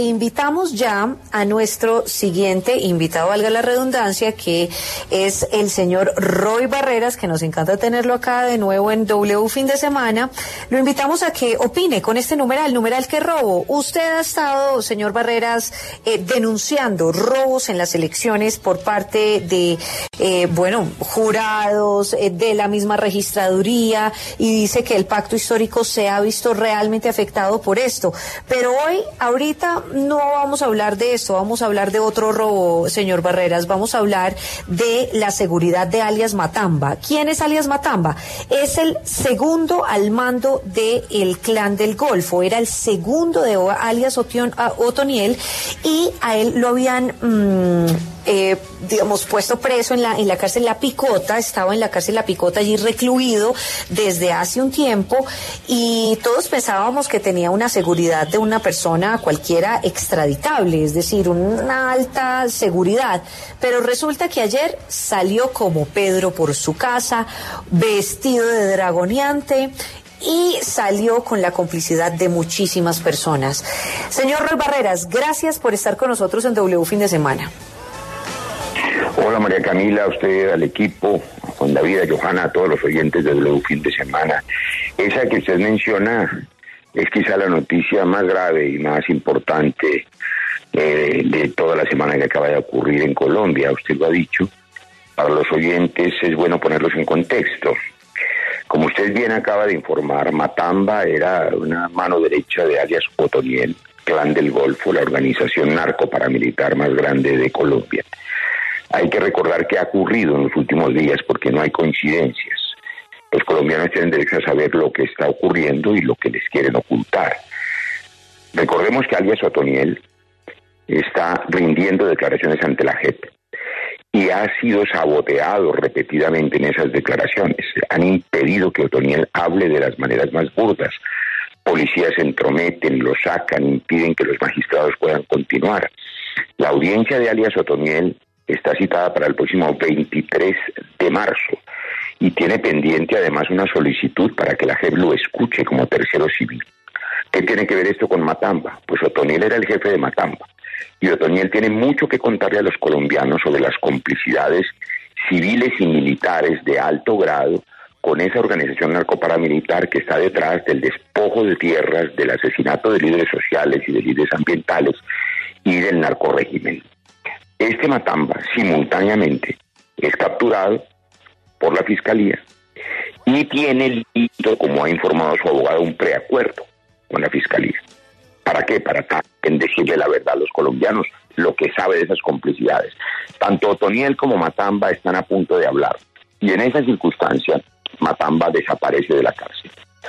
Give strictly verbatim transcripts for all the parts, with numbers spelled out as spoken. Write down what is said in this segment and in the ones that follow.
Invitamos ya a nuestro siguiente invitado, valga la redundancia, que es el señor Roy Barreras, que nos encanta tenerlo acá de nuevo en W Fin de Semana. Lo invitamos a que opine con este numeral, numeral que robo. Usted ha estado, señor Barreras, eh, denunciando robos en las elecciones por parte de, eh, bueno, jurados, eh, de la misma registraduría, y dice que el pacto histórico se ha visto realmente afectado por esto. Pero hoy, ahorita, no vamos a hablar de esto, vamos a hablar de otro robo, señor Barreras. Vamos a hablar de la seguridad de alias Matamba. ¿Quién es alias Matamba? Es el segundo al mando del Clan del Golfo, era el segundo de alias Otion, uh, Otoniel, y a él lo habían, mmm, eh, digamos, puesto preso en la, en la cárcel La Picota, estaba en la cárcel La Picota allí recluido desde hace un tiempo, y todos pensábamos que tenía una seguridad de una persona cualquiera extraditable, es decir, una alta seguridad, pero resulta que ayer salió como Pedro por su casa, vestido de dragoneante, y salió con la complicidad de muchísimas personas. Señor Roy Barreras, gracias por estar con nosotros en W Fin de Semana. Hola María Camila, a usted, al equipo, a Juan David, a Johanna, a todos los oyentes de W Fin de Semana. Esa que usted menciona es quizá la noticia más grave y más importante eh, de toda la semana que acaba de ocurrir en Colombia. Usted lo ha dicho. Para los oyentes es bueno ponerlos en contexto. Como usted bien acaba de informar, Matamba era una mano derecha de alias Otoniel, Clan del Golfo, la organización narcoparamilitar más grande de Colombia. Hay que recordar qué ha ocurrido en los últimos días, porque no hay coincidencias. Los colombianos tienen derecho a saber lo que está ocurriendo y lo que les quieren ocultar. Recordemos que alias Otoniel está rindiendo declaraciones ante la J E P y ha sido saboteado repetidamente en esas declaraciones. Han impedido que Otoniel hable de las maneras más burdas. Policías se entrometen, lo sacan, impiden que los magistrados puedan continuar. La audiencia de alias Otoniel está citada para el próximo veintitrés de marzo y tiene pendiente además una solicitud para que la J E P lo escuche como tercero civil. ¿Qué tiene que ver esto con Matamba? Pues Otoniel era el jefe de Matamba y Otoniel tiene mucho que contarle a los colombianos sobre las complicidades civiles y militares de alto grado con esa organización narcoparamilitar que está detrás del despojo de tierras, del asesinato de líderes sociales y de líderes ambientales y del narcorrégimen. Este Matamba simultáneamente es capturado por la Fiscalía y tiene listo, como ha informado su abogado, un preacuerdo con la Fiscalía. ¿Para qué? Para también decirle la verdad a los colombianos, lo que sabe de esas complicidades. Tanto Otoniel como Matamba están a punto de hablar. Y en esa circunstancia, Matamba desaparece de la cárcel.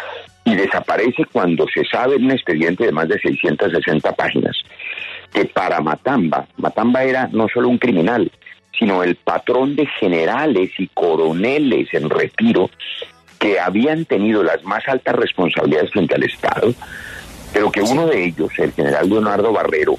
Y desaparece cuando se sabe en un expediente de más de seiscientas sesenta páginas que para Matamba, Matamba era no solo un criminal, sino el patrón de generales y coroneles en retiro que habían tenido las más altas responsabilidades frente al Estado, pero que uno de ellos, el general Leonardo Barrero,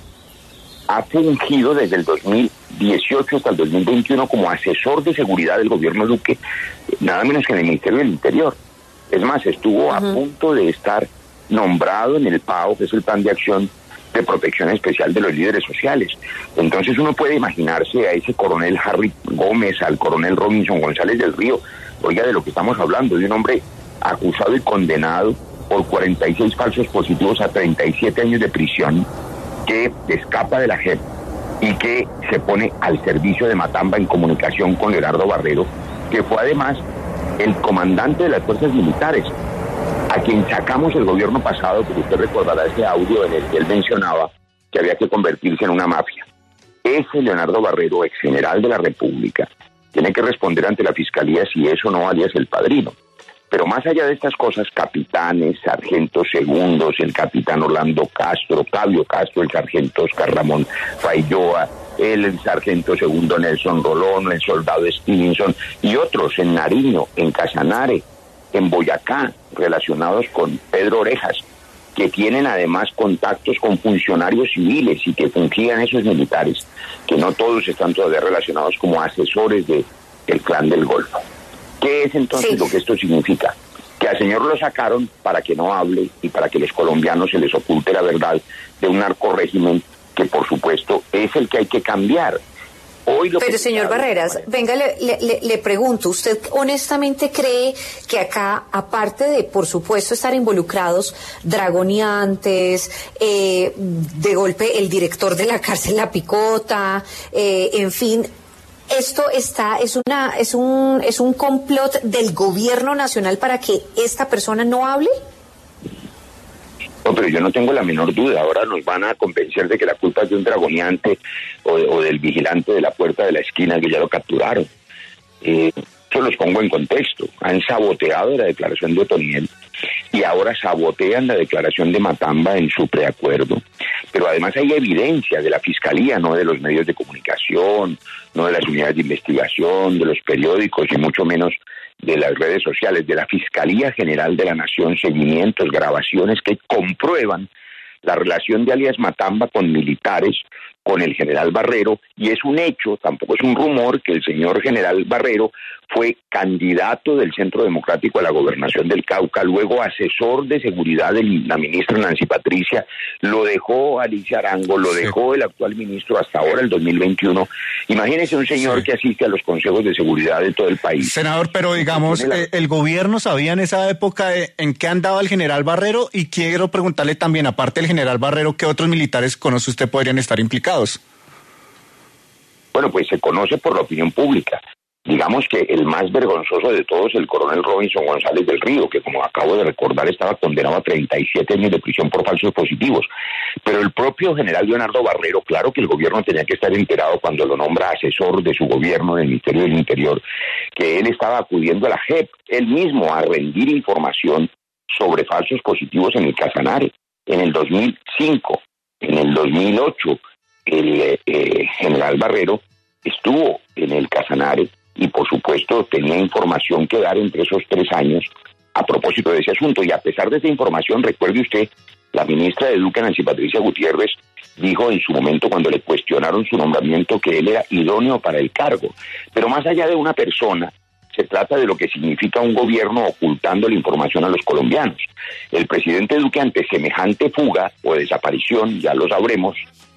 ha fungido desde el dos mil dieciocho hasta el dos mil veintiuno como asesor de seguridad del gobierno Duque, nada menos que en el Ministerio del Interior. Es más, estuvo uh-huh. a punto de estar nombrado en el P A O, que es el Plan de Acción de Protección Especial de los Líderes Sociales. Entonces uno puede imaginarse a ese coronel Harry Gómez, al coronel Robinson González del Río, oiga, de lo que estamos hablando, de un hombre acusado y condenado por cuarenta y seis falsos positivos a treinta y siete años de prisión, que escapa de la J E P y que se pone al servicio de Matamba en comunicación con Leonardo Barrero, que fue además el comandante de las fuerzas militares, a quien sacamos el gobierno pasado, porque usted recordará ese audio en el que él mencionaba que había que convertirse en una mafia. Ese Leonardo Barrero, ex general de la República, tiene que responder ante la Fiscalía si eso no alias el padrino. Pero más allá de estas cosas, capitanes, sargentos segundos, el capitán Orlando Castro, Octavio Castro, el sargento Oscar Ramón Failloa, el, el sargento segundo Nelson Rolón, el soldado Stevenson y otros en Nariño, en Casanare, en Boyacá, relacionados con Pedro Orejas, que tienen además contactos con funcionarios civiles y que fungían esos militares, que no todos están todavía relacionados como asesores de, del Clan del Golfo. ¿Qué es entonces sí. lo que esto significa? que al señor lo sacaron para que no hable y para que los colombianos se les oculte la verdad de un narcorrégimen que por supuesto es el que hay que cambiar. Hoy lo Pero que señor Barreras, venga, le, le, le pregunto, ¿usted honestamente cree que acá, aparte de, por supuesto, estar involucrados dragoneantes, eh, de golpe el director de la cárcel La Picota, eh, en fin, esto está, es una, es un, es un complot del gobierno nacional para que esta persona no hable? No, pero yo no tengo la menor duda. Ahora nos van a convencer de que la culpa es de un dragoneante o, o del vigilante de la puerta de la esquina que ya lo capturaron. Eh, yo los pongo en contexto. Han saboteado la declaración de Otoniel y ahora sabotean la declaración de Matamba en su preacuerdo. Pero además hay evidencia de la Fiscalía, no de los medios de comunicación, no de las unidades de investigación, de los periódicos y mucho menos de las redes sociales, de la Fiscalía General de la Nación, seguimientos, grabaciones que comprueban la relación de alias Matamba con militares, con el general Barrero, y es un hecho, tampoco es un rumor, que el señor general Barrero fue candidato del Centro Democrático a la gobernación del Cauca, luego asesor de seguridad de la ministra Nancy Patricia, lo dejó Alicia Arango, lo sí. dejó el actual ministro hasta ahora, el dos mil veintiuno. Imagínese un señor sí. que asiste a los consejos de seguridad de todo el país. Senador, pero digamos, la... eh, el gobierno sabía en esa época eh, en qué andaba el general Barrero, y quiero preguntarle también, aparte del general Barrero, ¿qué otros militares conoce usted podrían estar implicados? Bueno, pues se conoce por la opinión pública. Digamos que el más vergonzoso de todos, el coronel Robinson González del Río, que como acabo de recordar estaba condenado a treinta y siete años de prisión por falsos positivos. Pero el propio general Leonardo Barrero, claro que el gobierno tenía que estar enterado cuando lo nombra asesor de su gobierno del Ministerio del Interior, que él estaba acudiendo a la J E P, él mismo, a rendir información sobre falsos positivos en el Casanare. En el dos mil cinco, en el dos mil ocho, el eh, general Barrero estuvo en el Casanare y por supuesto tenía información que dar entre esos tres años a propósito de ese asunto. Y a pesar de esa información, recuerde usted, la ministra de Educación, Nancy Patricia Gutiérrez, dijo en su momento cuando le cuestionaron su nombramiento que él era idóneo para el cargo. Pero más allá de una persona, se trata de lo que significa un gobierno ocultando la información a los colombianos. El presidente Duque, ante semejante fuga o desaparición, ya lo sabremos,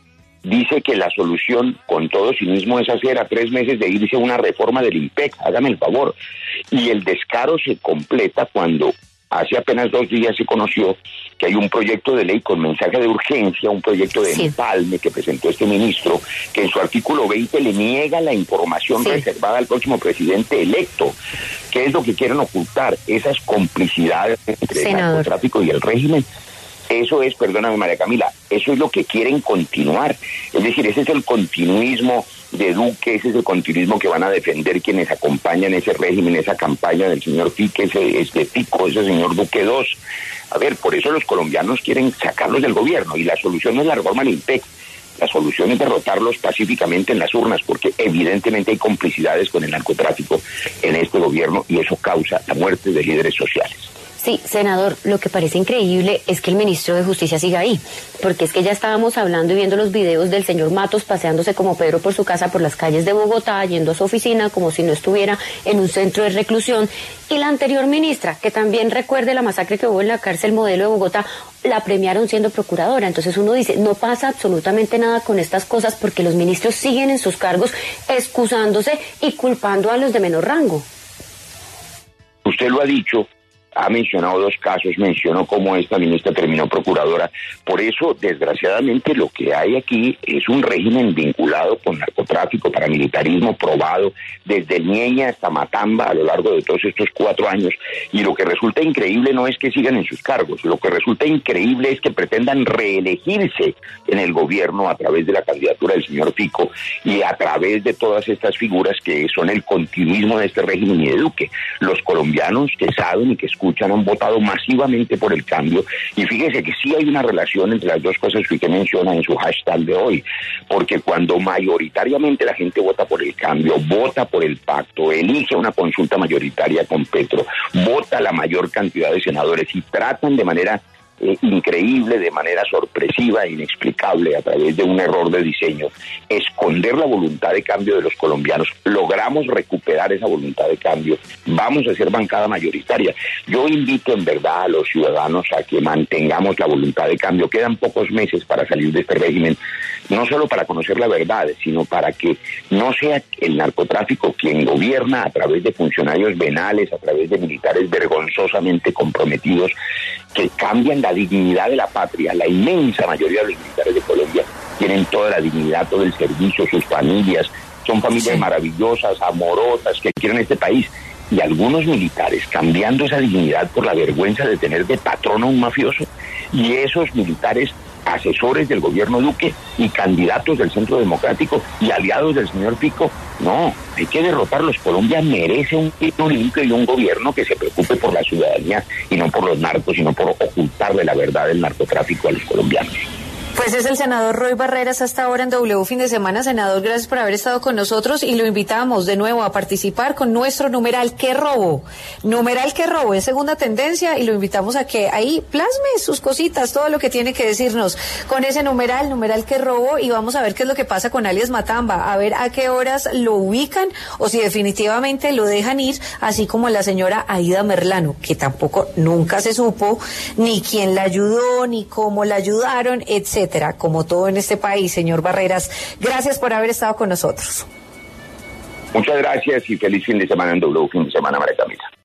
dice que la solución con todo cinismo es hacer a tres meses de irse una reforma del IMPEC, hágame el favor. Y el descaro se completa cuando hace apenas dos días se conoció que hay un proyecto de ley con mensaje de urgencia, un proyecto de sí. empalme que presentó este ministro, que en su artículo veinte le niega la información sí. reservada al próximo presidente electo. ¿Qué es lo que quieren ocultar? Esas complicidades entre Senador. el narcotráfico y el régimen. Eso es, perdóname María Camila, eso es lo que quieren continuar. Es decir, ese es el continuismo de Duque, ese es el continuismo que van a defender quienes acompañan ese régimen, esa campaña del señor Pique, ese, ese Pico, ese señor Duque dos. A ver, por eso los colombianos quieren sacarlos del gobierno y la solución no es la reforma del IMPEC. La solución es derrotarlos pacíficamente en las urnas, porque evidentemente hay complicidades con el narcotráfico en este gobierno y eso causa la muerte de líderes sociales. Sí, senador, lo que parece increíble es que el ministro de Justicia siga ahí, porque es que ya estábamos hablando y viendo los videos del señor Matos paseándose como Pedro por su casa por las calles de Bogotá, yendo a su oficina como si no estuviera en un centro de reclusión, y la anterior ministra, que también recuerde la masacre que hubo en la cárcel Modelo de Bogotá, la premiaron siendo procuradora. Entonces uno dice, no pasa absolutamente nada con estas cosas porque los ministros siguen en sus cargos excusándose y culpando a los de menor rango. Usted lo ha dicho. Ha mencionado dos casos, mencionó cómo esta ministra terminó procuradora. Por eso, desgraciadamente, lo que hay aquí es un régimen vinculado con narcotráfico, paramilitarismo probado, desde Ñeña hasta Matamba a lo largo de todos estos cuatro años. Y lo que resulta increíble no es que sigan en sus cargos, lo que resulta increíble es que pretendan reelegirse en el gobierno a través de la candidatura del señor Fico y a través de todas estas figuras que son el continuismo de este régimen y de Duque. Los colombianos que saben y que escuchan han votado masivamente por el cambio y fíjese que sí hay una relación entre las dos cosas que usted menciona en su hashtag de hoy, porque cuando mayoritariamente la gente vota por el cambio, vota por el pacto, elige una consulta mayoritaria con Petro, vota la mayor cantidad de senadores y tratan de manera eh, increíble, de manera sorpresiva, inexplicable, a través de un error de diseño, esconder la voluntad de cambio de los colombianos. Logramos recuperar esa voluntad de cambio. Vamos a ser bancada mayoritaria. Yo invito en verdad a los ciudadanos a que mantengamos la voluntad de cambio. Quedan pocos meses para salir de este régimen, no solo para conocer la verdad, sino para que no sea el narcotráfico quien gobierna a través de funcionarios venales, a través de militares vergonzosamente comprometidos que cambian la dignidad de la patria. La inmensa mayoría de los militares de Colombia tienen toda la dignidad, todo el servicio, sus familias, son familias sí. maravillosas, amorosas, que quieren este país. Y algunos militares cambiando esa dignidad por la vergüenza de tener de patrón a un mafioso, y esos militares asesores del gobierno Duque y candidatos del Centro Democrático y aliados del señor Fico. No, hay que derrotarlos. Colombia merece un gobierno limpio y un gobierno que se preocupe por la ciudadanía y no por los narcos, sino por ocultarle la verdad del narcotráfico a los colombianos. Pues es el senador Roy Barreras hasta ahora en W Fin de Semana. Senador, gracias por haber estado con nosotros y lo invitamos de nuevo a participar con nuestro numeral ¿Qué robo? Numeral ¿Qué robo? Es segunda tendencia y lo invitamos a que ahí plasme sus cositas, todo lo que tiene que decirnos con ese numeral, numeral ¿Qué robo? Y vamos a ver qué es lo que pasa con alias Matamba, a ver a qué horas lo ubican o si definitivamente lo dejan ir, así como la señora Aida Merlano, que tampoco nunca se supo ni quién la ayudó, ni cómo la ayudaron, etcétera. Como todo en este país, señor Barreras, gracias por haber estado con nosotros. Muchas gracias y feliz fin de semana en W Fin de Semana, María Camila.